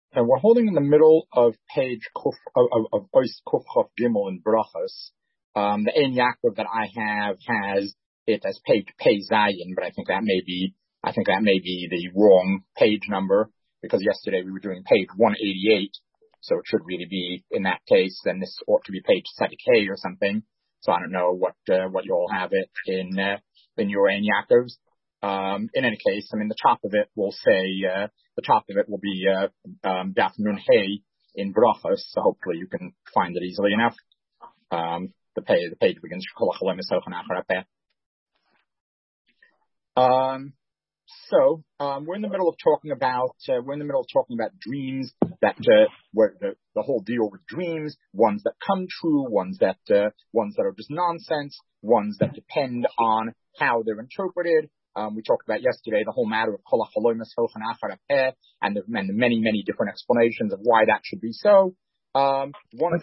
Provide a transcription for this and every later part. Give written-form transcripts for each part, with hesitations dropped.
And we're holding in the middle of page Kuf, of Ois Kuf Chof Gimel in Brachos. The Ein Yaakov that I have has it as page Pei Zayin, but I think that may be the wrong page number, because yesterday we were doing page 188, so it should really be, in that case, then this ought to be page Tzadik Hey or something. So I don't know what you all have it in your Ein Yaakovs. In any case, I mean, the top of it will be Daf Nun Hey in Brachos, so hopefully you can find it easily enough. The page begins. So we're in the middle of talking about dreams, that where the whole deal with dreams, ones that come true, ones that are just nonsense, ones that depend on how they're interpreted. We talked about yesterday the whole matter of Kol HaChalomus Hochan Achar HaPeh, and the many different explanations of why that should be so. One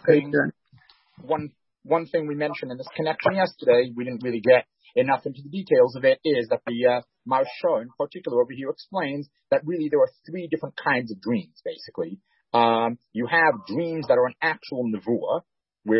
thing we mentioned in this connection yesterday, we didn't really get enough into the details of it, is that the Maharsha in particular over here explains that really there are three different kinds of dreams, basically. You have dreams that are an actual nevuah, where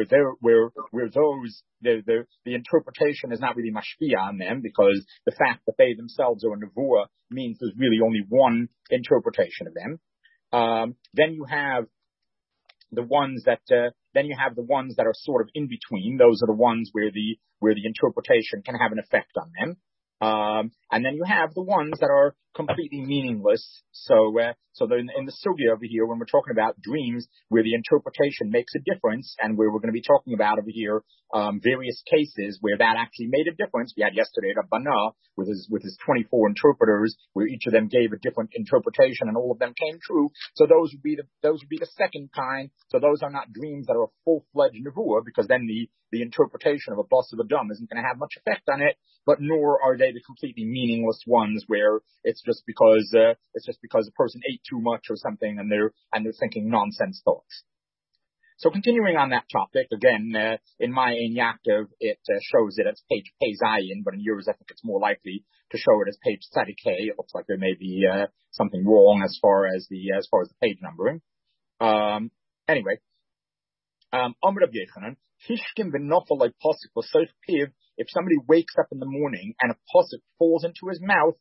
the interpretation is not really mashpia on them, because the fact that they themselves are a nevuah means there's really only one interpretation of them. Then you have the ones that are sort of in between. Those are the ones where the interpretation can have an effect on them. And then you have the ones that are completely meaningless. So in the sugya over here, when we're talking about dreams where the interpretation makes a difference, and where we're going to be talking about over here various cases where that actually made a difference. We had yesterday Rabbana with his 24 interpreters, where each of them gave a different interpretation, and all of them came true. So those would be the second kind. So those are not dreams that are a full-fledged nevuah, because then the interpretation of a bus of a dumb isn't going to have much effect on it. But nor are they the completely meaningless ones where it's just because the person ate too much or something, and they're thinking nonsense thoughts. So continuing on that topic, again, in my Ein Yaakov, it shows it as page Pei Zayin, but in yours I think it's more likely to show it as page Tzadik Hey. It looks like there may be something wrong as far as the page numbering. Anyway, Amr Rabbi Yochanan, Hishkim v'nofal like pasuk v'soif piv. If somebody wakes up in the morning and a pasuk falls into his mouth,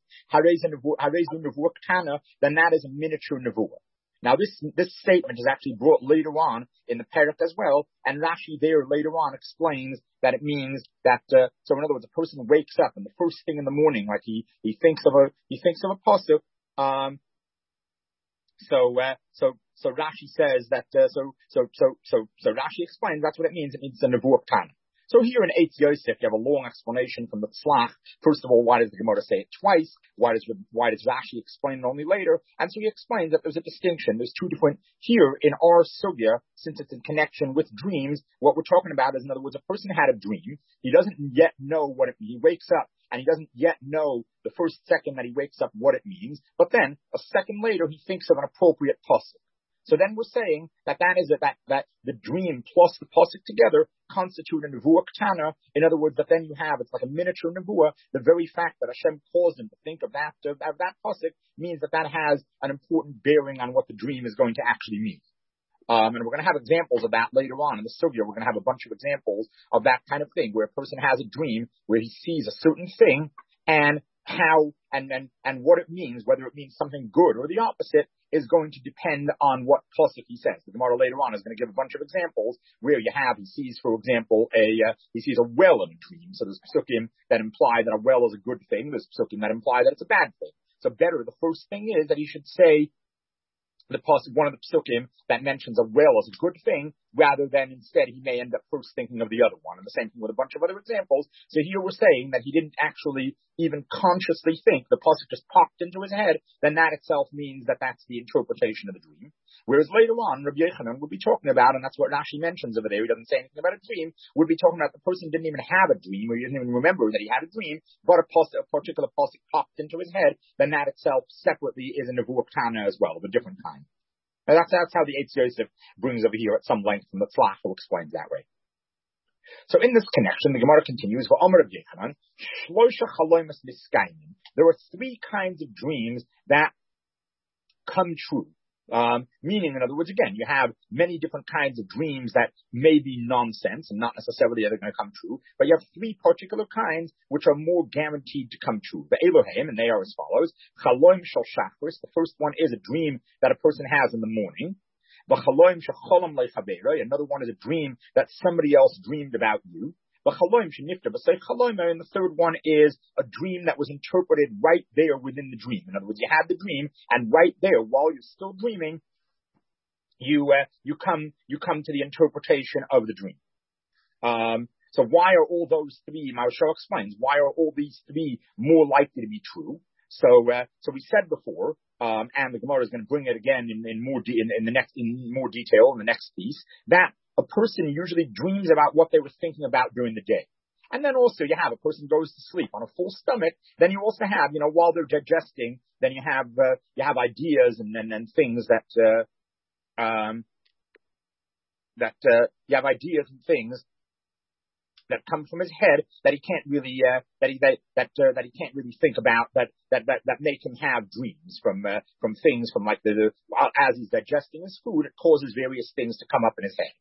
then that is a miniature nevuah. Now this statement is actually brought later on in the parak as well, and Rashi there later on explains that it means that so in other words, a person wakes up and the first thing in the morning, like he thinks of a pasuk. So Rashi says that so Rashi explains that's what it means. It means a nevuah kana. So here in Eitz Yosef, you have a long explanation from the Tzlach. First of all, why does the Gemara say it twice? Why does Rashi explain it only later? And so he explains that there's a distinction. There's two different, here in our sugya, since it's in connection with dreams, what we're talking about is, in other words, a person had a dream. He doesn't yet know what it means. He wakes up and he doesn't yet know the first second that he wakes up what it means. But then a second later, he thinks of an appropriate pasuk. So then we're saying that that the dream plus the pasuk together constitute a nevuah ketana. In other words, that then you have, it's like a miniature nevuah. The very fact that Hashem caused him to think of that pasuk means that has an important bearing on what the dream is going to actually mean. And we're going to have examples of that later on in the sugya. We're going to have a bunch of examples of that kind of thing, where a person has a dream where he sees a certain thing, and how and what it means, whether it means something good or the opposite, is going to depend on what pasuk he says. The Gemara later on is going to give a bunch of examples where he sees, for example, he sees a well in a dream. So there's psukim that imply that a well is a good thing. There's psukim that imply that it's a bad thing. So the first thing is that he should say the pasuk, one of the psukim that mentions a well as a good thing, rather than instead he may end up first thinking of the other one. And the same thing with a bunch of other examples. So here we're saying that he didn't actually even consciously think, the pasuk just popped into his head, then that itself means that that's the interpretation of the dream. Whereas later on, Rabbi Yochanan would be talking about, and that's what Rashi mentions over there, he doesn't say anything about a dream, would be talking about the person didn't even have a dream, or he didn't even remember that he had a dream, but a particular pasuk popped into his head, then that itself separately is a nevuah ketana as well, of a different kind. Now that's how the Eitz Yosef brings over here at some length from the Tzlach, who explains that way. So in this connection, the Gemara continues, V'Amar Rav Yochanan, Shlosha chalomas niskayim. There are three kinds of dreams that come true. Meaning, in other words, again, you have many different kinds of dreams that may be nonsense and not necessarily are going to come true, but you have three particular kinds which are more guaranteed to come true. The Elohim, and they are as follows. Chaloim shel shachris, the first one is a dream that a person has in the morning. V'chaloim shecholam leichavera, another one is a dream that somebody else dreamed about you. V'chaloim shenifta b'sei chaloimer, and the third one is a dream that was interpreted right there within the dream. In other words, you had the dream, and right there, while you're still dreaming, you come to the interpretation of the dream. So why are all those three? Maharsha explains why are all these three more likely to be true. So we said before, and the Gemara is going to bring it again in more detail in the next piece, that a person usually dreams about what they were thinking about during the day. And then also you have a person goes to sleep on a full stomach. Then you also have, while they're digesting, then you have ideas and things that you have ideas and things that come from his head that he can't really that he can't really think about that make him have dreams from things from like as he's digesting his food. It causes various things to come up in his head.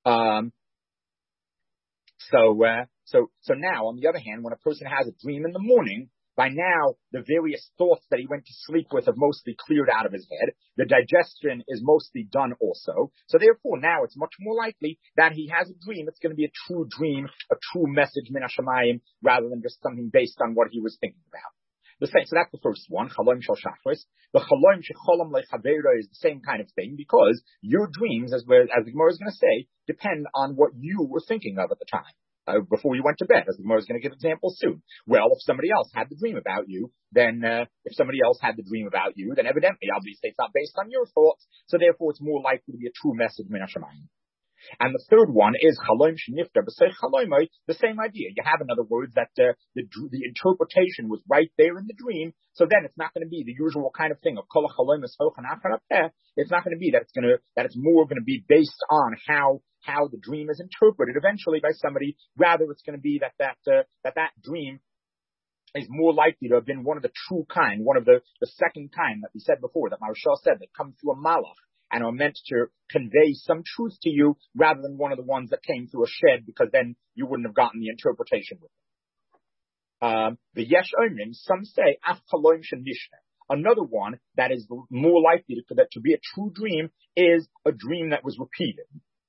So now, on the other hand, when a person has a dream in the morning, by now the various thoughts that he went to sleep with have mostly cleared out of his head. The digestion is mostly done also. So therefore, now it's much more likely that he has a dream. It's going to be a true dream, a true message min hashamayim, rather than just something based on what he was thinking about. So that's the first one, chaloim shel shachris. The chaloim shecholam leichavera is the same kind of thing, because your dreams, as the Gemara is going to say, depend on what you were thinking of at the time. Before you went to bed, as the Gemara is going to give examples soon. Well, if somebody else had the dream about you, then evidently, obviously, it's not based on your thoughts, so therefore it's more likely to be a true message min hashamayim. And the third one is chaloim shenifta b'sei chaloimai, the same idea. You have, in other words, that the interpretation was right there in the dream, so then it's not going to be the usual kind of thing of kol hachaloim es hochan achar hapeh. It's not going to be that it's more going to be based on how the dream is interpreted eventually by somebody. Rather, it's going to be that dream is more likely to have been one of the true kind, one of the second kind that we said before, that Maharsha said, that come through a malach and are meant to convey some truth to you, rather than one of the ones that came through a shed, because then you wouldn't have gotten the interpretation with it. The yesh omrim, some say, af chaloim shenishna. Another one that is more likely to be a true dream is a dream that was repeated.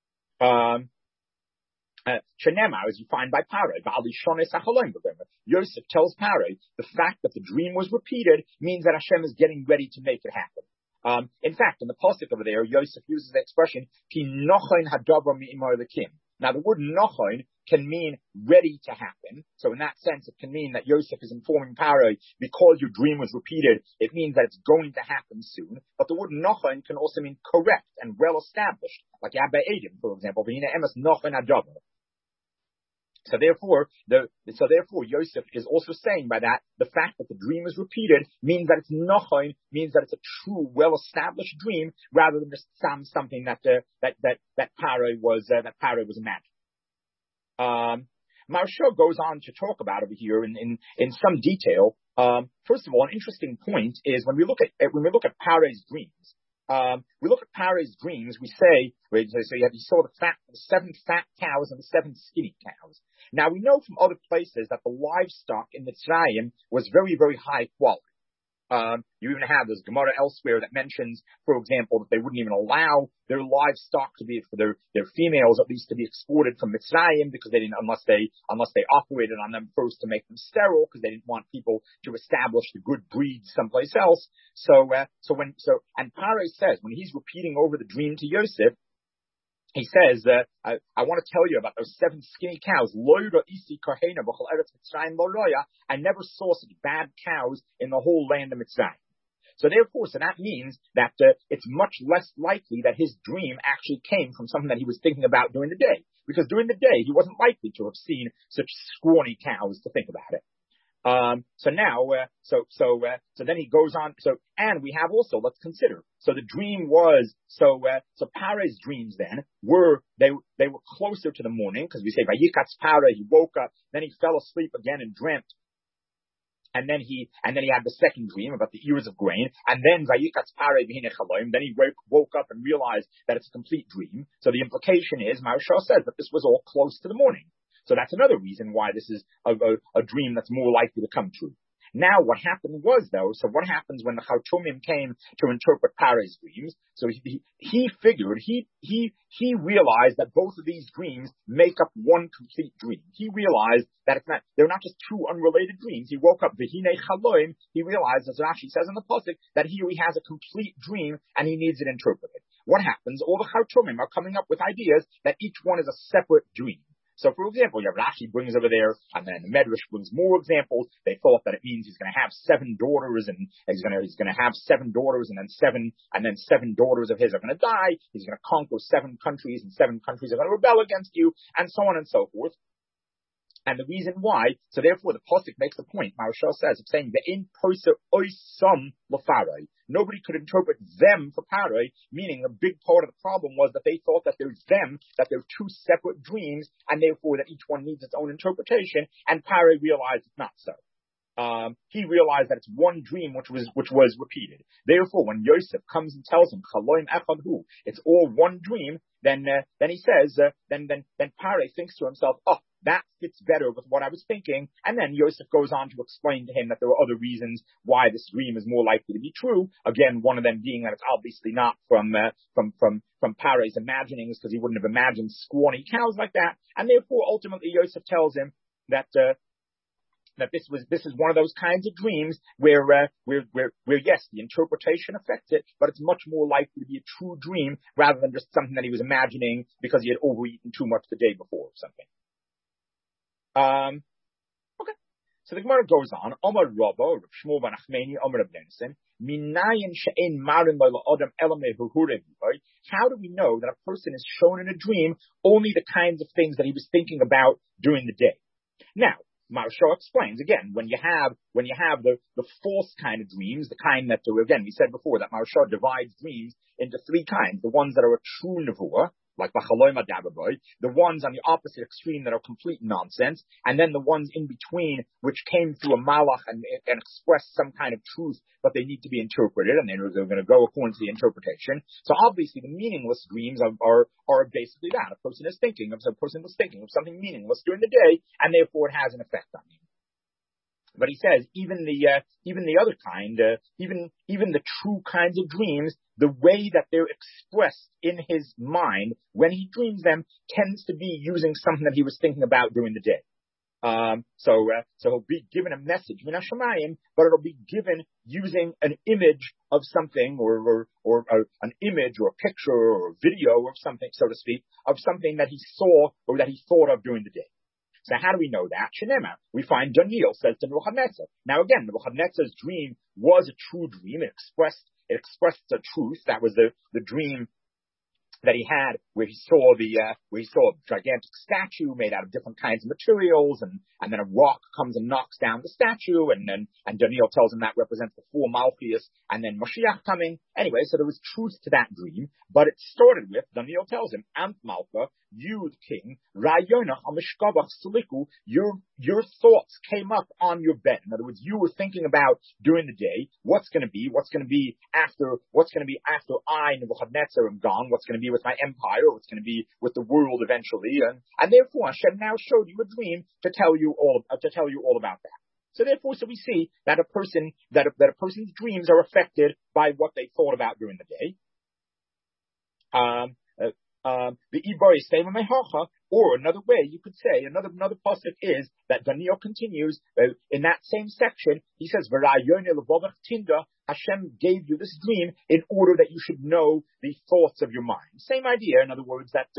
Shenema, as you find by Paroi, Yosef tells Paroi the fact that the dream was repeated means that Hashem is getting ready to make it happen. In fact, in the pasuk over there, Yosef uses the expression ki nochon hadavar mi'imor lekim. Now, the word nochon can mean ready to happen. So in that sense, it can mean that Yosef is informing Paroi, because your dream was repeated, it means that it's going to happen soon. But the word nochon can also mean correct and well established, like Yabba Edim, for example. V'hina emes nochon hadavar. So therefore, Yosef is also saying by that, the fact that the dream is repeated means that it's nochon, means that it's a true, well-established dream, rather than just something that Paroi was imagining. Maharsha goes on to talk about over here in some detail. First of all, an interesting point is when we look at Paroi's dreams. We look at Paroi's dreams. We say, so you saw the 7 fat cows and the 7 skinny cows. Now we know from other places that the livestock in Mitzrayim was very, very high quality. You even have this Gemara elsewhere that mentions, for example, that they wouldn't even allow their livestock to be, for their females at least, to be exported from Mitzrayim, because they didn't, unless they operated on them first to make them sterile, because they didn't want people to establish the good breed someplace else. And Paroi says, when he's repeating over the dream to Yosef, he says, I want to tell you about those 7 skinny cows. I never saw such bad cows in the whole land of Mitzrayim. So that means that it's much less likely that his dream actually came from something that he was thinking about during the day. Because during the day, he wasn't likely to have seen such scrawny cows to think about it. So then he goes on. And we have also, let's consider. So the dream was, Paroi's dreams then were closer to the morning, because we say, Vayikatz Paroi, he woke up, then he fell asleep again and dreamt And then he had the second dream about the ears of grain, and then Vayikatz Parei v'hinei chaloim. Then he woke up and realized that it's a complete dream. So the implication is, Maharsha says that this was all close to the morning. So that's another reason why this is a dream that's more likely to come true. Now, what happened was, though, so what happens when the Chartumim came to interpret Parei's dreams? So he figured, he realized that both of these dreams make up one complete dream. He realized that they're not just two unrelated dreams. He woke up, V'hinei chaloim, he realized, as Rashi says in the pasuk, that here he has a complete dream and he needs it interpreted. What happens? All the Chartumim are coming up with ideas that each one is a separate dream. So, for example, you have Rashi brings over there, and then the Medrash brings more examples. They thought that it means he's going to have 7 daughters, and he's going to have 7 daughters, and then seven daughters of his are going to die. He's going to conquer 7 countries, and 7 countries are going to rebel against you, and so on and so forth. And the reason why, so therefore the pasuk makes the point, Maharsha says, of saying that in posa oisam lefarai, nobody could interpret them for Parai, meaning a big part of the problem was that they thought that they're 2 separate dreams, and therefore that each one needs its own interpretation, and Parai realized it's not so. He realized that it's one dream which was repeated. Therefore, when Yosef comes and tells him, Chaloim echad hu, it's all one dream, then he says, then Parai thinks to himself, oh, that fits better with what I was thinking. And then Yosef goes on to explain to him that there are other reasons why this dream is more likely to be true. Again, one of them being that it's obviously not from Parai's imaginings, because he wouldn't have imagined scrawny cows like that. And therefore, ultimately, Yosef tells him that this is one of those kinds of dreams where yes, the interpretation affects it, but it's much more likely to be a true dream rather than just something that he was imagining because he had overeaten too much the day before or something. Okay. So the Gemara goes on. Omar Rabba, Rav Shmuel ben Achmeni, Omar Benson, Minayin she'en marin la'adam elameh huhurev. How do we know that a person is shown in a dream only the kinds of things that he was thinking about during the day? Now, Maharsha explains again, when you have the false kind of dreams, the kind that, again, we said before that Maharsha divides dreams into 3 kinds. The ones that are a true nevuah, like Bachaloim Adababoy, the ones on the opposite extreme that are complete nonsense, and then the ones in between which came through a malach and express some kind of truth, but they need to be interpreted, and they're going to go according to the interpretation. So obviously the meaningless dreams are basically that. A person was thinking of something meaningless during the day, and therefore it has an effect on him. But he says even the other kind, even the true kinds of dreams, the way that they're expressed in his mind when he dreams them tends to be using something that he was thinking about during the day. So he'll be given a message, min hashamayim, but it'll be given using an image of something, or an image, or a picture, or a video of something, so to speak, of something that he saw or that he thought of during the day. So how do we know that? Shenema. We find Daniel says to Nebuchadnezzar. Now again, Nebuchadnezzar's dream was a true dream. It expressed the truth. That was the dream that he had, where he saw a gigantic statue made out of different kinds of materials, and then a rock comes and knocks down the statue, and Daniel tells him that represents the 4 Malchias, and then Mashiach coming. Anyway, so there was truth to that dream, but it started with, Daniel tells him, Ant Malcha, you the king, Rayonach Amishkabach Saliku, your thoughts came up on your bed. In other words, you were thinking about during the day, what's going to be after I, Nebuchadnezzar, am gone, what's going to be with my empire, what's going to be with the world eventually, and therefore Hashem now showed you a dream to tell you all about that. So therefore, we see that a person's dreams are affected by what they thought about during the day. The Ibar is same mehacha, or another way you could say, another pasuk is that Daniel continues in that same section. He says, "V'rayonei levavach tinda." Hashem gave you this dream in order that you should know the thoughts of your mind. Same idea, in other words, that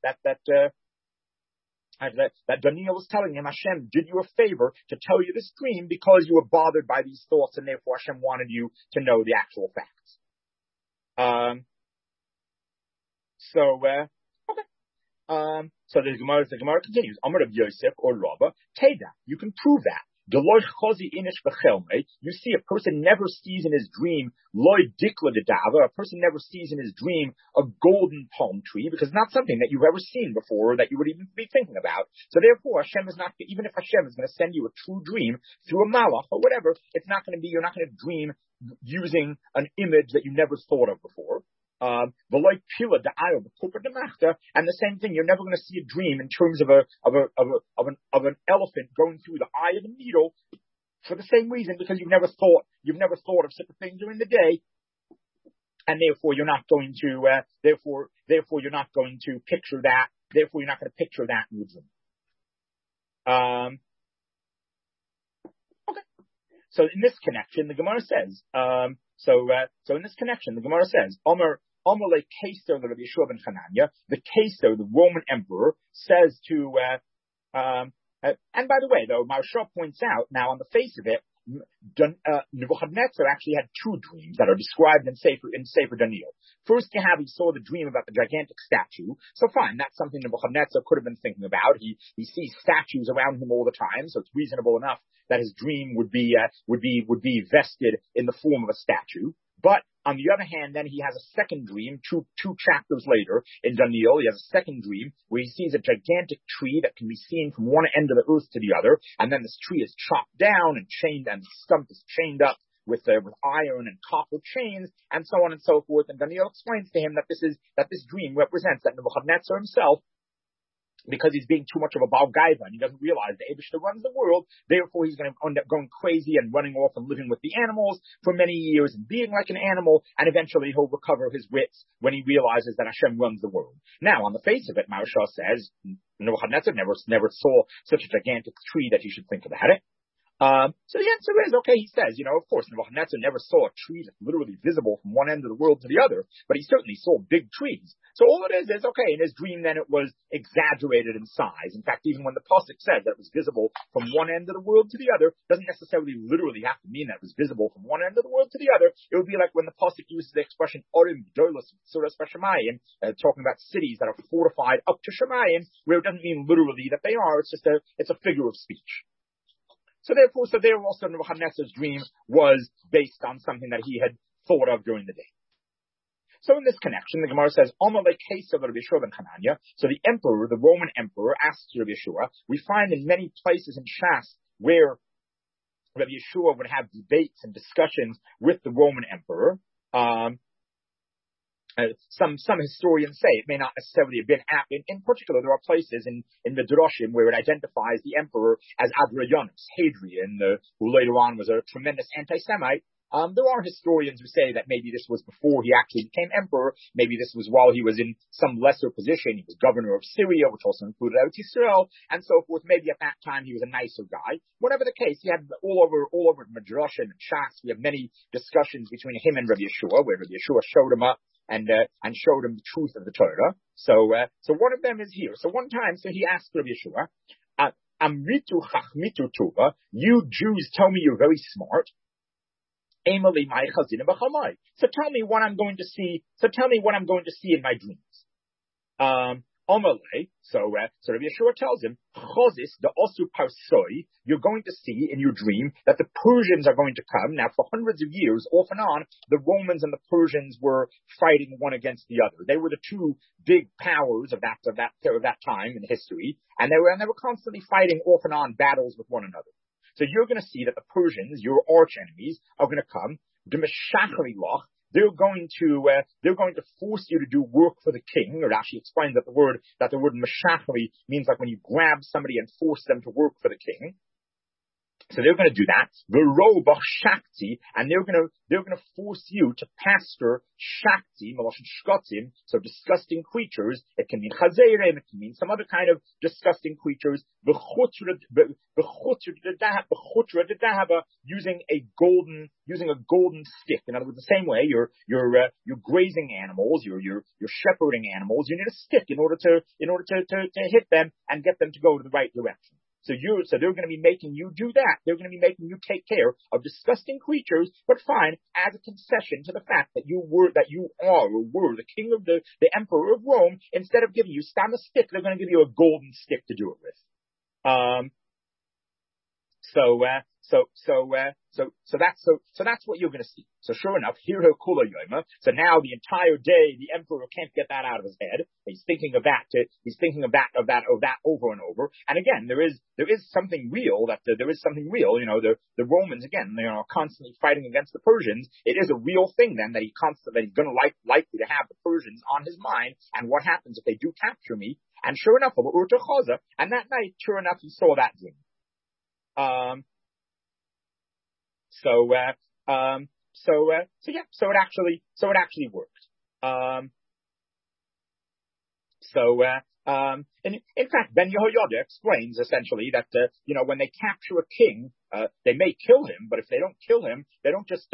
Daniel was telling him, Hashem did you a favor to tell you this dream because you were bothered by these thoughts, and therefore Hashem wanted you to know the actual facts. So the Gemara continues. Amar of Yosef or Rabba, Teda, you can prove that. You see a person never sees in his dream, a person never sees in his dream a golden palm tree, because it's not something that you've ever seen before, or that you would even be thinking about. So therefore, Hashem is not, even if Hashem is going to send you a true dream through a malach or whatever, it's not going to be, you're not going to dream using an image that you never thought of before. And the same thing, you're never going to see a dream in terms of an elephant going through the eye of the needle, for the same reason, because you've never thought of such a thing during the day, and therefore you're not going to therefore you're not going to picture that. Therefore, you're not going to picture that in your dream. Okay. So in this connection, the Gemara says, Omer le Kesto, the Rabbi Yeshua ben Chananya, the Kesto, the Roman emperor, says to, and by the way, though, Maharsha points out, now on the face of it, Nebuchadnezzar actually had two dreams that are described in Sefer Daniel. First, he saw the dream about the gigantic statue. So fine, that's something Nebuchadnezzar could have been thinking about. He sees statues around him all the time, so it's reasonable enough that his dream would be vested in the form of a statue. But on the other hand, then he has a second dream, two chapters later in Daniel. He has a second dream where he sees a gigantic tree that can be seen from one end of the earth to the other, and then this tree is chopped down and chained, and the stump is chained up with iron and copper chains, and so on and so forth. And Daniel explains to him that this dream represents that Nebuchadnezzar himself, because he's being too much of a Baal Gaiva, and he doesn't realize the Eibishter runs the world, therefore he's going to end up going crazy and running off and living with the animals for many years and being like an animal, and eventually he'll recover his wits when he realizes that Hashem runs the world. Now, on the face of it, Maharsha says, Nebuchadnezzar never saw such a gigantic tree that he should think about it. So the answer is, okay, he says, of course, Nebuchadnezzar never saw a tree that's literally visible from one end of the world to the other, but he certainly saw big trees. So all it is, okay, in his dream then it was exaggerated in size. In fact, even when the Pasuk says that it was visible from one end of the world to the other, doesn't necessarily literally have to mean that it was visible from one end of the world to the other. It would be like when the Pasuk uses the expression, Orim Gdolos Suras Bashamayim, talking about cities that are fortified up to Shemayim, where it doesn't mean literally that they are, it's a figure of speech. So there also Nebuchadnezzar's dream was based on something that he had thought of during the day. So in this connection, the Gemara says, so the emperor, the Roman emperor, asks Rabbi Yeshua. We find in many places in Shas where Rabbi Yeshua would have debates and discussions with the Roman emperor. Some historians say it may not necessarily have been happening. In particular, there are places in Midrashim where it identifies the emperor as Hadrianus, Hadrian, who later on was a tremendous anti-Semite. There are historians who say that maybe this was before he actually became emperor. Maybe this was while he was in some lesser position. He was governor of Syria, which also included Eretz Yisrael, and so forth. Maybe at that time he was a nicer guy. Whatever the case, he had all over Midrashim and Shas. We have many discussions between him and Rabbi Yeshua, where Rabbi Yeshua showed him up and showed him the truth of the Torah. So one of them is here. So one time, he asked Rabbi Yeshua, Amritu chachmitu tuva, you Jews tell me you're very smart. So tell me what I'm going to see. So tell me what I'm going to see in my dreams. So Rabbi Yeshua tells him, Chozis the osu parsoi, you're going to see in your dream that the Persians are going to come. Now, for hundreds of years, off and on, the Romans and the Persians were fighting one against the other. They were the two big powers of that time in history, and they were constantly fighting off and on battles with one another. So you're going to see that the Persians, your arch enemies, are going to come. They're going to force you to do work for the king. Or Rashi explains that the word meshachri means like when you grab somebody and force them to work for the king. So they're going to do that. V'robach shakti, and they're going to force you to pastor shakti, maloshin shkotim, so disgusting creatures. It can mean chazeirim, it can mean some other kind of disgusting creatures. V'chutra dedahaba, using a golden stick. In other words, the same way you're grazing animals, you're shepherding animals. You need a stick in order to hit them and get them to go to the right direction. So they're going to be making you do that. They're going to be making you take care of disgusting creatures, but fine, as a concession to the fact that you were the king of the emperor of Rome. Instead of giving you a stick, they're going to give you a golden stick to do it with. So that's what you're going to see. So sure enough, here kula yoma. So now the entire day, the emperor can't get that out of his head. He's thinking of that. He's thinking of that over and over. And again, there is something real there is something real. You know, the Romans again, they are constantly fighting against the Persians. It is a real thing then that he's going to likely to have the Persians on his mind. And what happens if they do capture me? And sure enough, and that night, sure enough, he saw that dream. So it actually worked. In fact, Ben Yehoyada explains essentially that, when they capture a king, they may kill him, but if they don't kill him, they don't just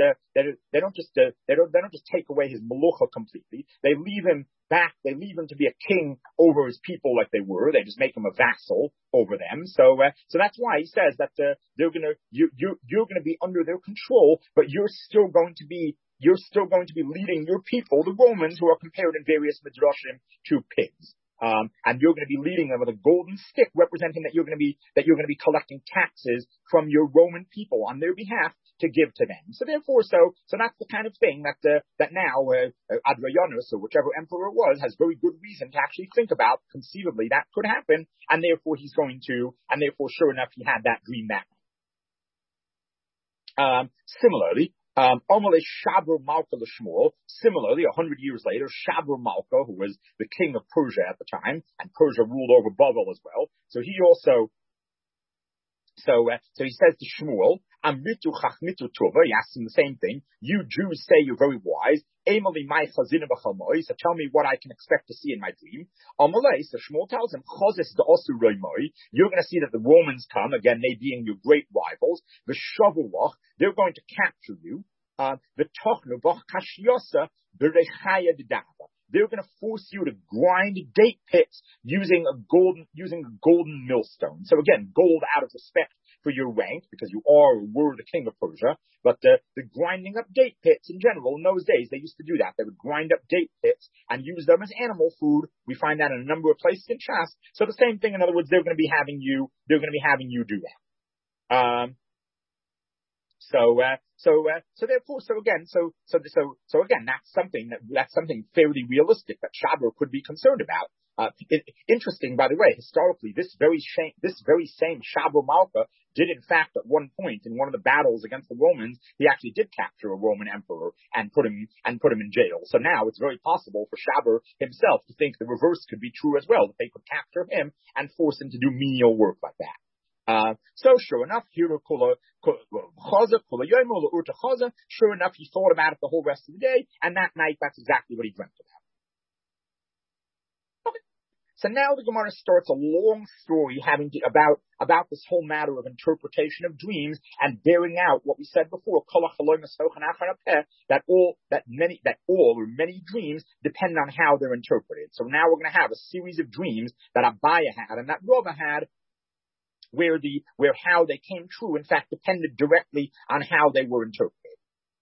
take away his melucha completely. They leave him back. They leave him to be a king over his people like they were. They just make him a vassal over them. So that's why he says that, you're going to be under their control, but you're still going to be leading your people, the Romans, who are compared in various midrashim to pigs. And you're going to be leading them with a golden stick, representing that you're going to be collecting taxes from your Roman people on their behalf to give to them. So therefore, so that's the kind of thing that now Adrianus, or whichever emperor it was, has very good reason to actually think about. Conceivably, that could happen, and therefore sure enough, he had that dream that night. Similarly. Similarly, 100 years later, Shabra Malka, who was the king of Persia at the time, and Persia ruled over Babel as well. So he also, so he says to Shmuel, Amritu Chachmitu Tova, he asks him the same thing. You Jews say you're very wise. Emali my chazina b'chalmoi, so tell me what I can expect to see in my dream. Amalei, so Shmuel tells him, Chazis da'osu roimoi, you're going to see that the Romans come, again, they being your great rivals, the Shavulach, they're going to capture you. The Tochnu b'ch kashyosa b'rechaya d'dava. They're going to force you to grind date pits using a golden millstone. So again, gold out of respect for your rank, because you were the king of Persia. But the grinding up date pits in general, in those days, they used to do that. They would grind up date pits and use them as animal food. We find that in a number of places in Shas. So the same thing, in other words, they're going to be having you do that. So again, that's something fairly realistic that Shabra could be concerned about. Interesting, by the way, historically, this very same Shabra Malka did, in fact, at one point in one of the battles against the Romans, he actually did capture a Roman emperor and put him in jail. So now it's very possible for Shabra himself to think the reverse could be true as well, that they could capture him and force him to do menial work like that. So sure enough, sure enough, he thought about it the whole rest of the day, and that night, that's exactly what he dreamt about. Okay. So now the Gemara starts a long story about this whole matter of interpretation of dreams and bearing out what we said before, that many dreams depend on how they're interpreted. So now we're going to have a series of dreams that Abaya had and that Rava had, where how they came true, in fact, depended directly on how they were interpreted.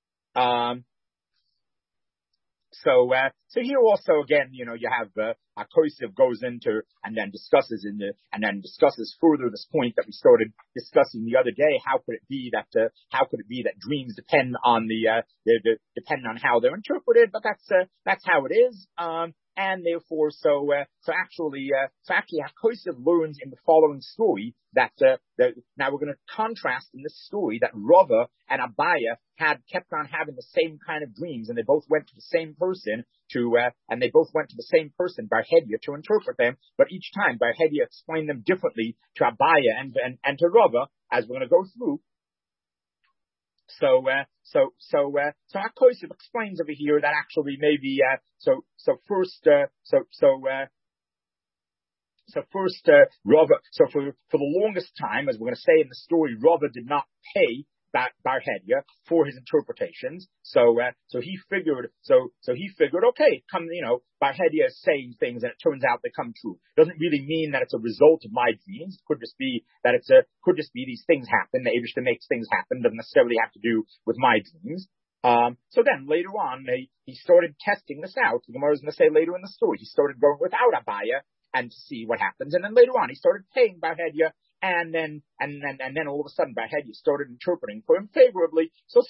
So here also again, you have Akosiv goes into and then discusses further this point that we started discussing the other day. How could it be that dreams depend on depend on how they're interpreted? But that's how it is. And therefore, so actually, Akosiv learns in the following story that now we're going to contrast in this story that Rava and Abaya had kept on having the same kind of dreams, and they both went to the same person Barhedia, to interpret them. But each time Barhedia explained them differently to Abaya and to Rava, as we're going to go through. So Akosiv explains over here that actually maybe first Rava. So for the longest time, as we're going to say in the story, Rava did not pay Barhedia for his interpretations. So he figured, okay, Barhedia is saying things and it turns out they come true. Doesn't really mean that it's a result of my dreams. It could just be that could just be these things happen. The Eibishter makes things happen. Doesn't necessarily have to do with my dreams. So then later on, he started testing this out. The Gemara is going to say later in the story, he started going without Abaya and to see what happens. And then later on, he started paying Barhedia and then all of a sudden Barhedya started interpreting for him favorably. So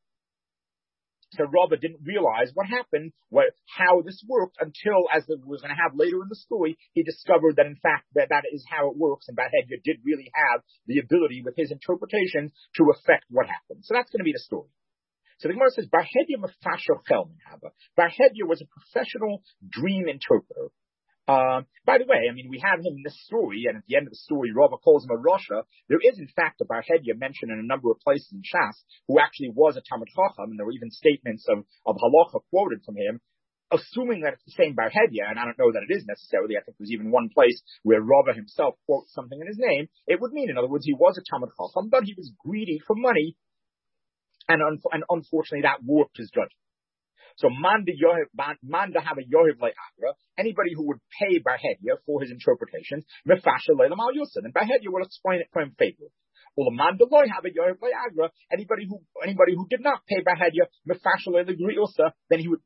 Rava didn't realize what happened, how this worked, until, as we're going to have later in the story, he discovered that in fact that is how it works, and Barhedya did really have the ability with his interpretations to affect what happened. So that's going to be the story. So the Gemara says, Barhedya mefashel chelman haba. Barhedya was a professional dream interpreter. By the way, I mean, we have him in this story, and at the end of the story, Rava calls him a Rasha. There is, in fact, a Barhedya mentioned in a number of places in Shas, who actually was a Talmid Chacham, and there were even statements of halacha quoted from him, assuming that it's the same Barhedya, and I don't know that it is necessarily. I think there's even one place where Rava himself quotes something in his name. It would mean, in other words, he was a Talmid Chacham, but he was greedy for money, and unfortunately that warped his judgment. So manda have a yohiv le'agra, anybody who would pay Barhedya for his interpretations, mefasha le'lam al yusad, and Barhedya will explain it for him favorably. Ulamanda loy have a yohiv le'agra, anybody who did not pay Barhedya, mefasha le'lam yusad, then he would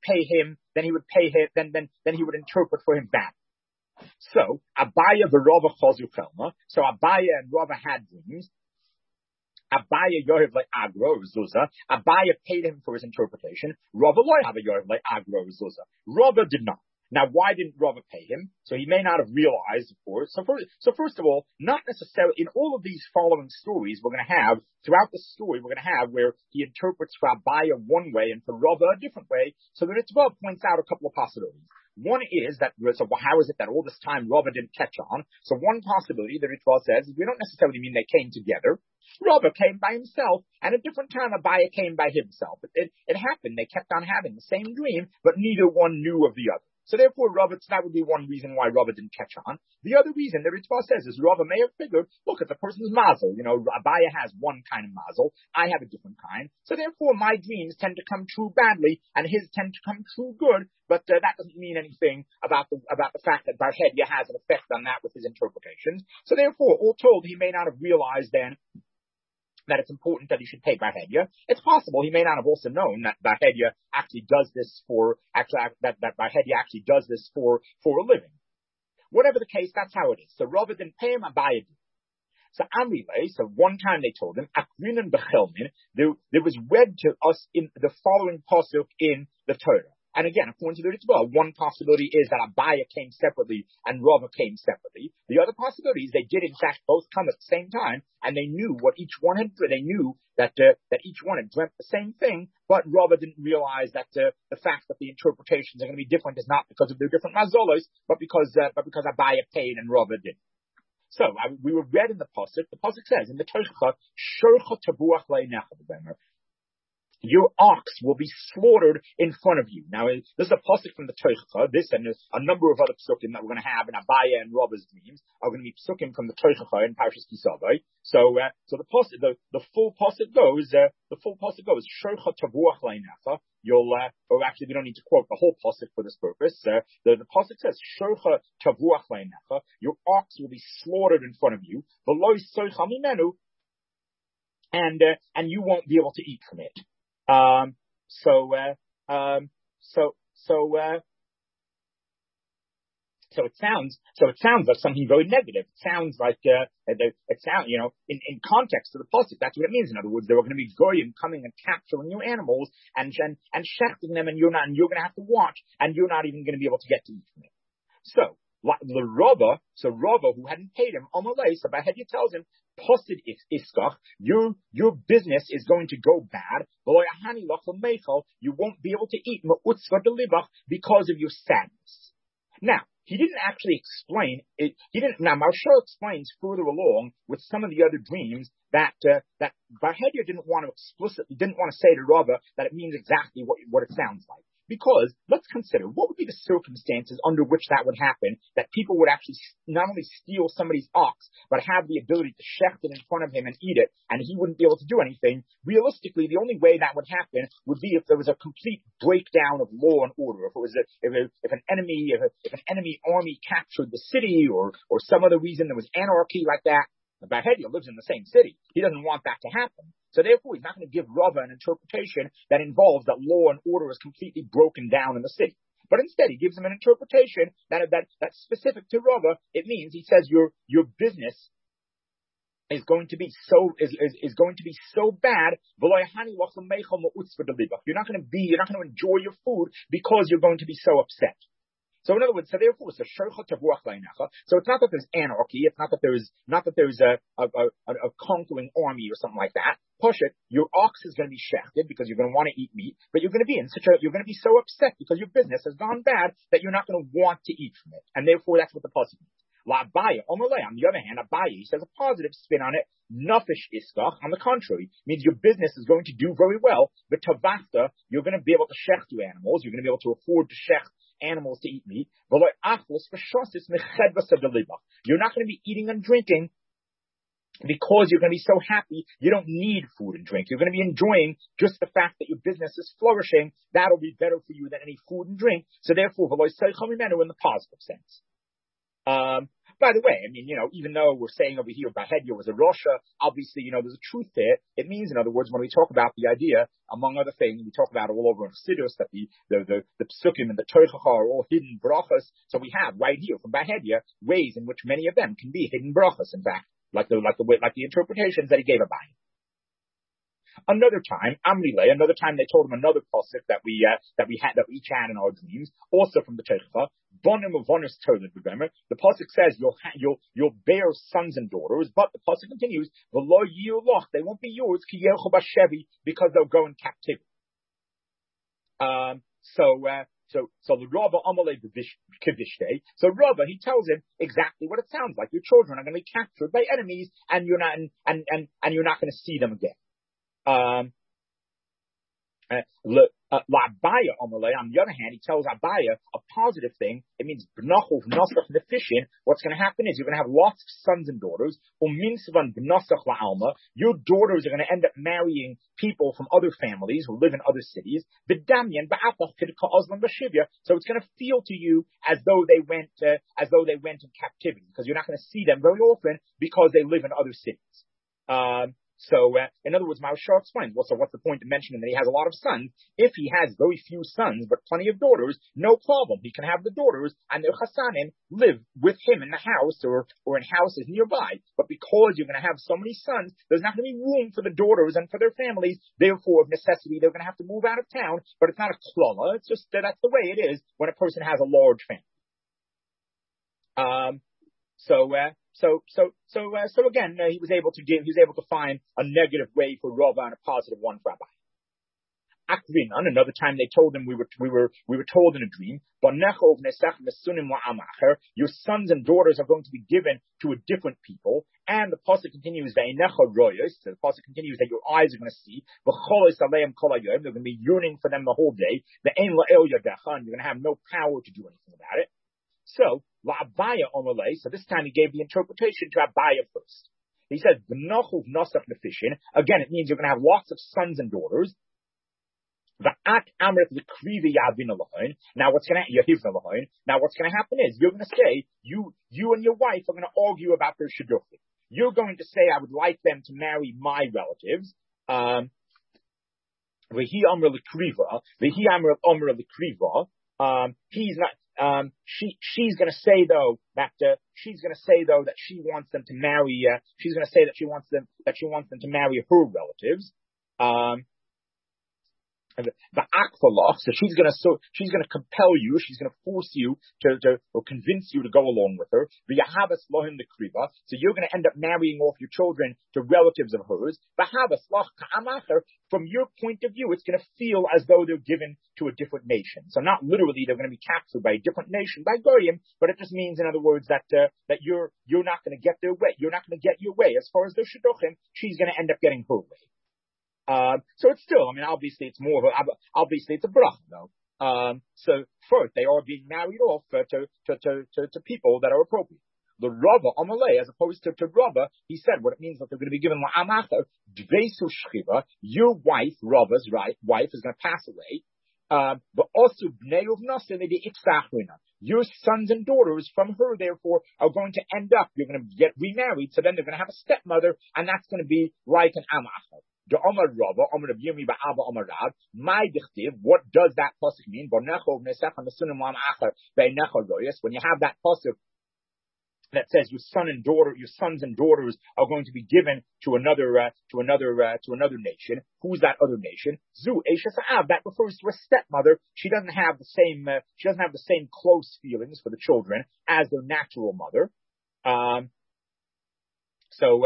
interpret for him bad. So Abaya v'Rava chazu chelma. So Abaya and Rava had dreams. Abaya yohiv le'agro zuza. Abaya paid him for his interpretation. Rava loy have a yohiv le'agro zuza. Rava did not. Now, why didn't Rava pay him? So he may not have realized, of course. So first of all, not necessarily in all of these following stories we're going to have, throughout the story we're going to have where he interprets for Abaya one way and for Rava a different way. So the Ritva points out a couple of possibilities. One is that, so how is it that all this time Rava didn't catch on? So one possibility, the Ritva says, is we don't necessarily mean they came together. Rava came by himself, and at a different time Abaya came by himself. It happened. They kept on having the same dream, but neither one knew of the other. So therefore, that would be one reason why Rava didn't catch on. The other reason, the Ritva says, is Rava may have figured, look, it's a person's mazel. You know, Abaya has one kind of mazel. I have a different kind. So therefore, my dreams tend to come true badly, and his tend to come true good. But that doesn't mean anything about the fact that Barhedya has an effect on that with his interpretations. So therefore, all told, he may not have realized then that it's important that he should pay Barhedya. It's possible he may not have also known that Barhedya actually does this for a living. Whatever the case, that's how it is. So Rava didn't pay him, Abaya did. So Amrilay, so one time they told him, Akrinan b'chelmin, there was read to us in the following pasuk in the Torah. And again, according to the Ritva, one possibility is that Abaya came separately and Rava came separately. The other possibility is they did in fact both come at the same time, and they knew what each one had. They knew that each one had dreamt the same thing, but Rava didn't realize that the fact that the interpretations are going to be different is not because of their different mazolos, but because Abaya paid and Rava didn't. So we were read in the pasuk. The pasuk says in the Torah, "Shorcha tabuach le'necha b'bemer." Your ox will be slaughtered in front of you. Now, this is a pasuk from the Torah. This and a number of other pasukim that we're going to have in Abaya and Rava's dreams are going to be pasukim from the Torah in Parshas Kisavai. So the pasuk, the full pasuk goes, Shorcha tavuach le'necha. Or actually, we don't need to quote the whole pasuk for this purpose. The pasuk says, Shorcha tavuach le'necha. Your ox will be slaughtered in front of you. V'lo yisoicha mimenu. And you won't be able to eat from it. So it sounds like something very negative. It sounds like, in context of the pasuk, that's what it means. In other words, there are going to be goyim coming and capturing your animals and shechting them, and you're going to have to watch, and you're not even going to be able to get to eat from it. So, Rava, who hadn't paid him, Amalei, so Barhedya tells him, Posid iskach, your business is going to go bad. You won't be able to eat because of your sadness. Now, he didn't actually explain it. Now, Maharsha explains further along with some of the other dreams that Barhedya didn't want to say to Rava that it means exactly what it sounds like. Because let's consider what would be the circumstances under which that would happen, that people would actually not only steal somebody's ox, but have the ability to shecht it in front of him and eat it, and he wouldn't be able to do anything. Realistically, the only way that would happen would be if there was a complete breakdown of law and order. If an enemy army captured the city, or some other reason there was anarchy like that. Barhedya lives in the same city. He doesn't want that to happen. So therefore, he's not going to give Rava an interpretation that involves that law and order is completely broken down in the city. But instead, he gives him an interpretation that's specific to Rava. It means, he says, your business is going to be so bad. You're not going to enjoy your food because you're going to be so upset. So in other words, so therefore, so it's not that there's anarchy. It's not that there's a conquering army or something like that. Push it. Your ox is going to be shechted because you're going to want to eat meat, but you're going to be so upset because your business has gone bad that you're not going to want to eat from it, and therefore that's what the pasuk means. La Abaya, on the other hand, Abaya, he says a positive spin on it. Nafish iskach, on the contrary, means your business is going to do very well. But tavachta, you're going to be able to shech your animals. You're going to be able to afford to shech animals to eat meat. You're not going to be eating and drinking because you're going to be so happy. You don't need food and drink. You're going to be enjoying just the fact that your business is flourishing. That'll be better for you than any food and drink. So therefore, in the positive sense. By the way, I mean, even though we're saying over here Bahedya was a Rosha, obviously, there's a truth there. It means, in other words, when we talk about the idea, among other things, we talk about it all over in Chassidus, that the Psukim and the Toichacha are all hidden brachas. So we have right here from Bahedya ways in which many of them can be hidden brachas, in fact, like the interpretations that he gave about him. Another time they told him another pasuk that we each had in our dreams, also from the Teichah. Bonim avonis toled b'gomer. The pasuk says you'll bear sons and daughters, but the pasuk continues, v'lo yiloch, they won't be yours, ki yelchu bashevi, because they'll go in captivity. So the Rava Amalei Kivishte. So Rava, he tells him exactly what it sounds like. Your children are going to be captured by enemies, and you're not going to see them again. Abaya, on the other hand, he tells Abaya a positive thing. It means what's going to happen is you're going to have lots of sons and daughters. Your daughters are going to end up marrying people from other families who live in other cities. So it's going to feel to you as though they went in captivity, because you're not going to see them very often because they live in other cities. So, in other words, Maharshal explains, what's the point of mentioning that he has a lot of sons? If he has very few sons, but plenty of daughters, no problem. He can have the daughters and their chassanim live with him in the house or in houses nearby. But because you're going to have so many sons, there's not going to be room for the daughters and for their families. Therefore, of necessity, they're going to have to move out of town. But it's not a klala. It's just that's the way it is when a person has a large family. So again, he was able to find a negative way for Rava and a positive one for Rabbi. Akrinan, another time they told him we were told in a dream, your sons and daughters are going to be given to a different people, and the pasuk continues, the pasuk continues that your eyes are going to see, they're going to be yearning for them the whole day, and you're going to have no power to do anything about it. So, so this time he gave the interpretation to Abaya first. He said, again, it means you're going to have lots of sons and daughters. Now what's going to happen is you're going to say, you and your wife are going to argue about their shidduchim. You're going to say, I would like them to marry my relatives. He's not. She's going to say though that she wants them to marry. She's going to say that she wants them to marry her relatives. The akvalach, so she's going to compel you. She's going to force you or convince you to go along with her. V'yahavas lohim the kriva, so you're going to end up marrying off your children to relatives of hers. V'yahavas lach ka'amacher, from your point of view, it's going to feel as though they're given to a different nation. So not literally they're going to be captured by a different nation, by goyim, but it just means, in other words, that you're not going to get their way. You're not going to get your way as far as their shidduchim. She's going to end up getting her way. So it's still, obviously it's a bracha though. So first, they are being married off to people that are appropriate. The Rava Amalei, as opposed to Rava, he said what it means that they're going to be given la'amacha, dveisu shchiva, your wife, Rava's wife, is going to pass away. But also bnei uvnasa maybe itzachuna. Your sons and daughters from her, therefore, are going to end up, you're going to get remarried, so then they're going to have a stepmother, and that's going to be like an amacha. The Omar Rava, Omar Rabbi Yirmi Ba'aba Omar Rab, my dichtiv, what does that pasuk mean? When you have that pasuk that says your sons and daughters are going to be given to another nation. Who's that other nation? Zu Eishes Ha'av. That refers to a stepmother. She doesn't have the same close feelings for the children as their natural mother. So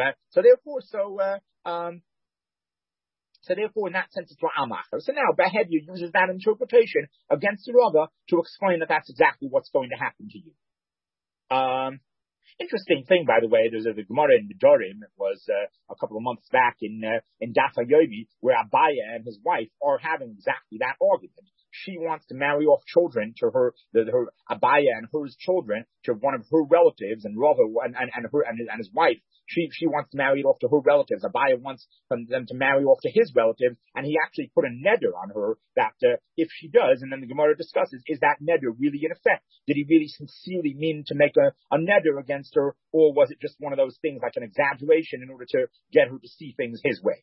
therefore, in that sense, it's Ra'amacher. So now, Behedia uses that interpretation against the Rava to explain that that's exactly what's going to happen to you. Interesting thing, by the way, there's the Gemara in the Dorim. It was a couple of months back in Daf Yomi, where Abaya and his wife are having exactly that argument. She wants to marry off children to her Abaya and her children to one of her relatives, and Rava and his wife. She wants to marry it off to her relatives. Abaya wants them to marry off to his relatives, and he actually put a neder on her that if she does, and then the Gemara discusses, is that neder really in effect? Did he really sincerely mean to make a neder against her, or was it just one of those things like an exaggeration in order to get her to see things his way?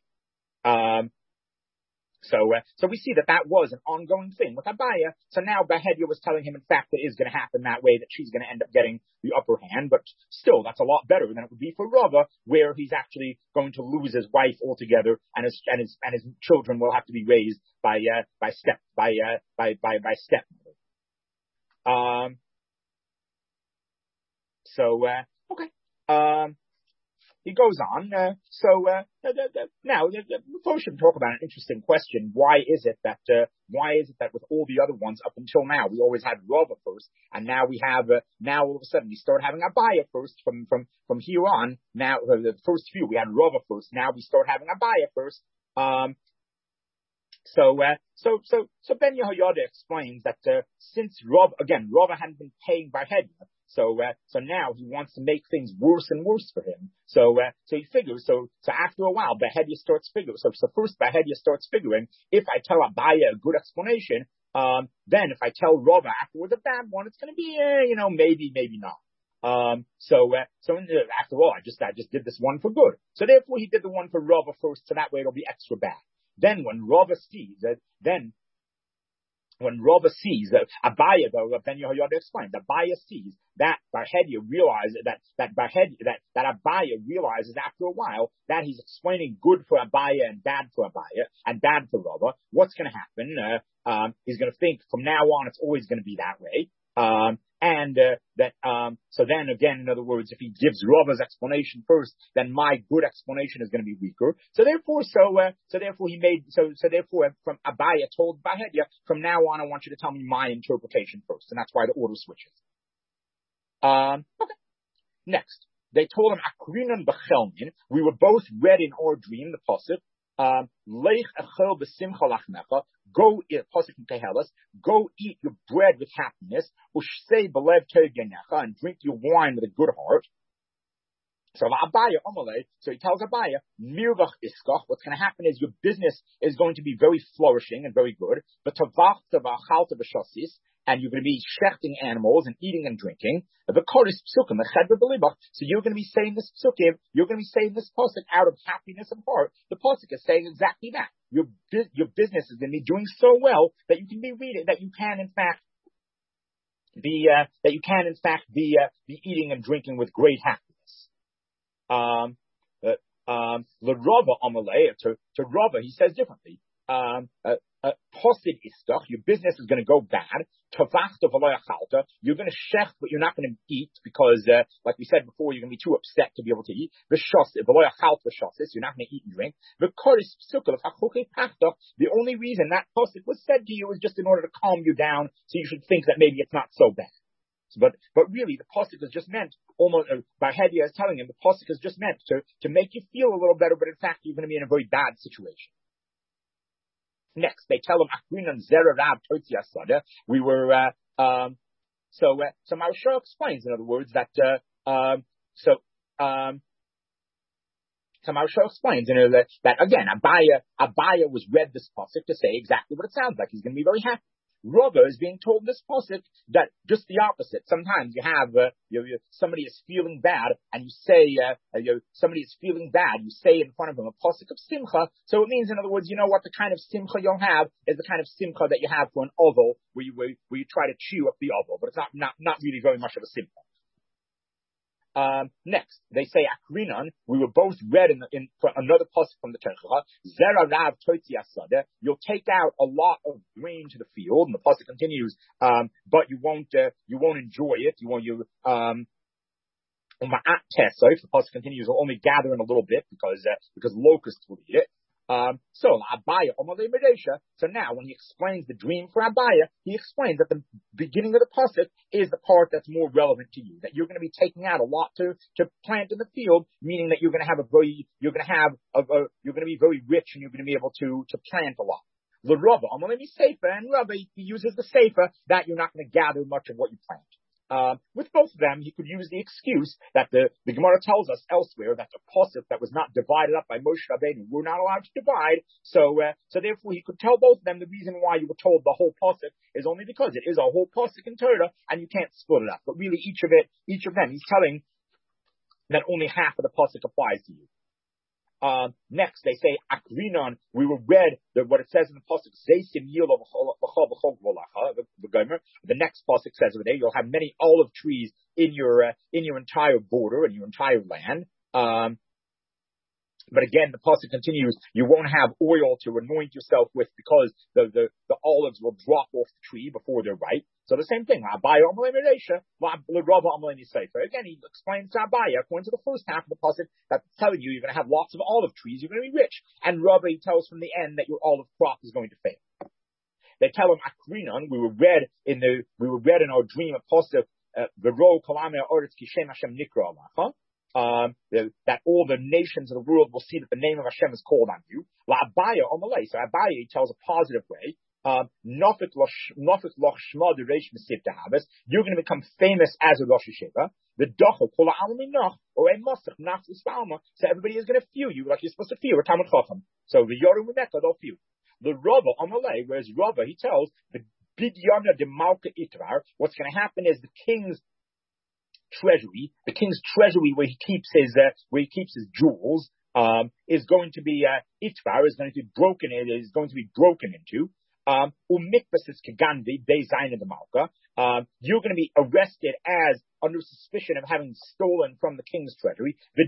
So we see that was an ongoing thing with Abaya. So now Behedia was telling him, in fact, it is going to happen that way, that she's going to end up getting the upper hand. But still, that's a lot better than it would be for Rava, where he's actually going to lose his wife altogether, and his children will have to be raised by stepmother. Okay. He goes on. Now, before we should talk about an interesting question. Why is it that with all the other ones up until now, we always had Rava first, and now we have, now all of a sudden we start having Abaya first from here on. Now, the first few, we had Rava first. Now we start having Abaya first. So Ben Yehoyada explains that, since Rava hadn't been paying Behedia, so now he wants to make things worse and worse for him. So he figures, so after a while, Behedia starts figuring, so first Behedia starts figuring, if I tell Abaya a good explanation, then if I tell Rava afterwards a bad one, it's going to be, maybe not. After all, I just did this one for good. So therefore he did the one for Rava first, so that way it'll be extra bad. Then when Rava sees that, Abaya, though, Ben Yehoyada explains, Abaya sees that Behedia realizes that Abaya realizes after a while that he's explaining good for Abaya and bad for Abaya and bad for Rava. What's going to happen? He's going to think from now on it's always going to be that way. So then again, in other words, if he gives Rava's explanation first, then my good explanation is going to be weaker. So therefore from Abaya told Behedia, from now on I want you to tell me my interpretation first, and that's why the order switches. Okay. Next, they told him Akrinan b'chelmin. We were both read in our dream the pasuk. Leich echel b'simcha lachmecha. Go eat pasuk in Kehelas. Go eat your bread with happiness. Ushsei b'lev tegenecha, and drink your wine with a good heart. So Abaya Omalei, so he tells Abaya, Mirvach Iskach, what's going to happen is your business is going to be very flourishing and very good, but Tavachta v'achalta v'shasis, and you're going to be shechting animals and eating and drinking. The Kodesh Psukim, the Chedra B'libach, so you're going to be saying this Psukim, you're going to be saying this pasuk out of happiness and heart. The pasuk is saying exactly that. Your business is going to be doing so well that you can be reading, that you can in fact be eating and drinking with great happiness. The Rava Amalei, to Rava, he says differently. Posid istach, your business is going to go bad. Tavachta v'lo yachalta, you're going to shech, but you're not going to eat because, like we said before, you're going to be too upset to be able to eat. V'lo yachalta v'shasis, you're not going to eat and drink. V'koris psukel v'chachuchi pachta, the only reason that posid was said to you is just in order to calm you down, so you should think that maybe it's not so bad. But really, the pasuk is just meant, almost, Behedia is telling him, the pasuk is just meant to make you feel a little better, but in fact, you're going to be in a very bad situation. Next, they tell him, Akrinan zera rab totzi asada. We were, so Maharsha explains, in other words, that, so Maharsha explains, that again, Abaya was read this pasuk to say exactly what it sounds like. He's going to be very happy. Rava is being told this pasuk that just the opposite. Sometimes you have somebody is feeling bad, and you say somebody is feeling bad. You say in front of him a pasuk of simcha. So it means, in other words, you know what, the kind of simcha you'll have is the kind of simcha that you have for an oval, where you try to chew up the oval, but it's not really very much of a simcha. Next, they say Akrinan. We were both read in another pasuk from the Torah. Zera Rav Totzi Asada. You'll take out a lot of grain to the field, and the pasuk continues. But you won't enjoy it. The pasuk continues. You'll only gather in a little bit because locusts will eat it. So now when he explains the dream for Abaya, he explains that the beginning of the pasuk is the part that's more relevant to you. That you're going to be taking out a lot to plant in the field, meaning that you're going to be very rich and you're going to be able to plant a lot. The Rava, and Rava, he uses the sefer that you're not going to gather much of what you plant. With both of them, he could use the excuse that the Gemara tells us elsewhere that the pasuk that was not divided up by Moshe Rabbeinu were not allowed to divide. So therefore, he could tell both of them the reason why you were told the whole pasuk is only because it is a whole pasuk in Torah and you can't split it up. But really, each of them, he's telling that only half of the pasuk applies to you. Next, they say Akrinon. We were read what it says in the pasuk. The next pasuk says over there, you'll have many olive trees in your entire border and your entire land. But again, the pasuk continues. You won't have oil to anoint yourself with because the olives will drop off the tree before they're ripe. So the same thing. Again, he explains to Abaya, according to the first half of the pasuk, that's telling you you're going to have lots of olive trees, you're going to be rich. And Rabbi tells from the end that your olive crop is going to fail. They tell him Akrinon. We were read in our dream of pasuk that all the nations of the world will see that the name of Hashem is called on you. So Abaya tells a positive way. You're going to become famous as a Rosh Hashiva. So everybody is going to feel you like you're supposed to feel a Talmud Chacham. So the Yorim Rebecca, they'll feel. The Rava Amalei, whereas Rava, he tells the Bidyana de Malka Itvar, what's going to happen is the king's treasury where he keeps his jewels, is going to be Itvar, is going to be broken into. You're going to be arrested as under suspicion of having stolen from the king's treasury. And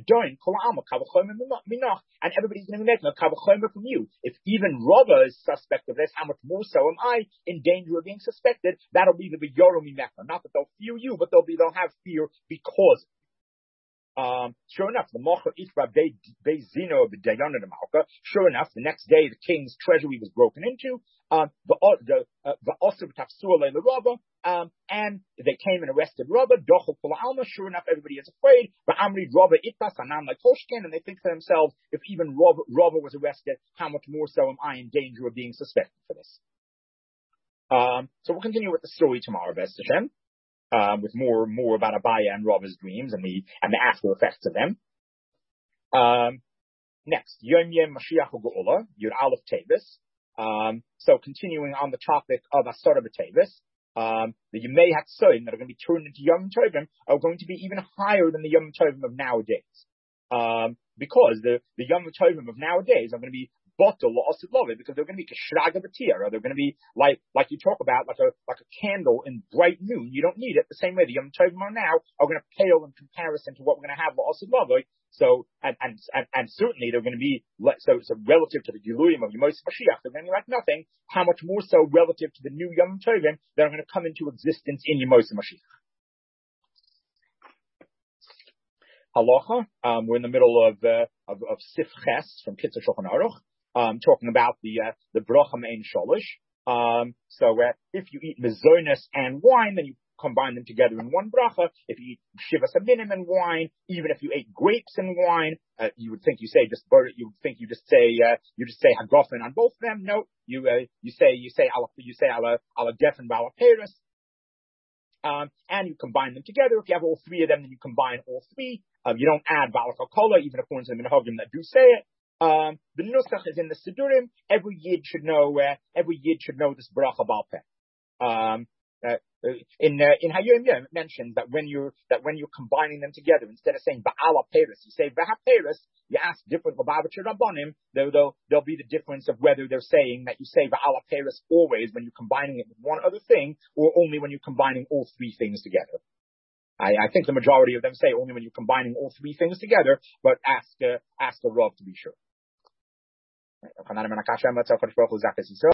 everybody's going to be making a kavachomer from you. If even Rava is suspect of this, how much more so am I in danger of being suspected? That'll be the Yorumi Mecca. Not that they'll fear you, but they'll have fear because. Sure enough, the Mocha Itra Bezino B'Dayana de Malka. Sure enough, the next day the king's treasury was broken into. And they came and arrested Rabba. Sure enough, everybody is afraid. But Amri Rabba Itas Anan like Toshkin, and they think to themselves, if even Rabba was arrested, how much more so am I in danger of being suspected for this? So we'll continue with the story tomorrow, Best Hashem. With more about Abaya and Rava's dreams and the after effects of them. Next, Yom Yom Mashiach Geula, Yud Aleph Tevis. So continuing on the topic of Asara B'Tevis, the Yemei Hatzoin that are going to be turned into Yom Tovim are going to be even higher than the Yom Tovim of nowadays. Because the Yom Tovim of nowadays are going to be bottle or because they're going to be kashraga b'tir, or they're going to be like you talk about, like a candle in bright noon. You don't need it the same way the Yom Tovim are now are going to pale in comparison to what we're going to have la'asid lavoi. So and certainly they're going to be so relative to the Giluyim of Yemos Mashiach, they're going to be like nothing. How much more so relative to the new Yom Tovim that are going to come into existence in Yemos Mashiach. Halacha, we're in the middle of Sif Ches from Kitzur Shulchan Aruch. Talking about the bracha mein sholish. So if you eat mezonos and wine, then you combine them together in one bracha. If you eat shivas aminim and wine, even if you ate grapes and wine, you would think you just say hagofen on both of them. No, you say ala gefen b'ala peris. And you combine them together. If you have all three of them, then you combine all three. You don't add balak kola, even according to the minhagim that do say it. The nusach is in the Sidurim. Every yid should know this bracha bal peh. In Hayom Yom it mentions that when you're combining them together, instead of saying ba'ala peris, you say v'ha peris. You ask different Lubavitcher Rabbanim. There'll be the difference of whether they're saying that you say ba'ala peris always when you're combining it with one other thing, or only when you're combining all three things together. I think the majority of them say only when you're combining all three things together, but ask a Rav to be sure.